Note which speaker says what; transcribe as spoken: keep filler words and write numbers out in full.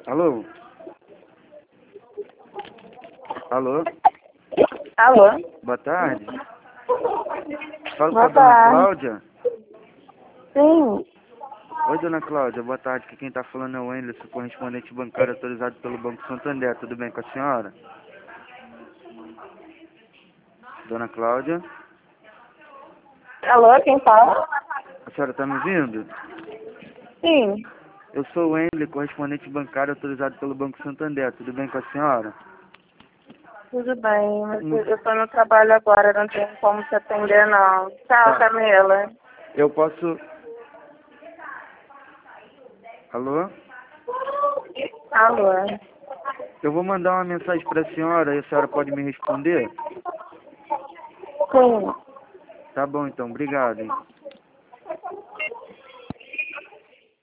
Speaker 1: Alô? Alô?
Speaker 2: Alô?
Speaker 1: Boa tarde. Fala com
Speaker 2: Boa
Speaker 1: a dona
Speaker 2: tarde.
Speaker 1: Cláudia.
Speaker 2: Sim.
Speaker 1: Oi, dona Cláudia. Boa tarde. Aqui quem tá falando é o Wendel, sou correspondente bancário autorizado pelo Banco Santander. Tudo bem com a senhora? Dona Cláudia?
Speaker 2: Alô, quem fala?
Speaker 1: A senhora tá me ouvindo?
Speaker 2: Sim.
Speaker 1: Eu sou o Wendel, correspondente bancário autorizado pelo Banco Santander. Tudo bem com a senhora?
Speaker 2: Tudo bem, mas
Speaker 1: Hum.
Speaker 2: eu tô no trabalho agora, não tenho como te atender, não. Tchau,
Speaker 1: Tá.
Speaker 2: Camila.
Speaker 1: Eu posso... Alô?
Speaker 2: Alô?
Speaker 1: Eu vou mandar uma mensagem para a senhora e a senhora pode me responder?
Speaker 2: Sim.
Speaker 1: Tá bom, então. Obrigado, hein?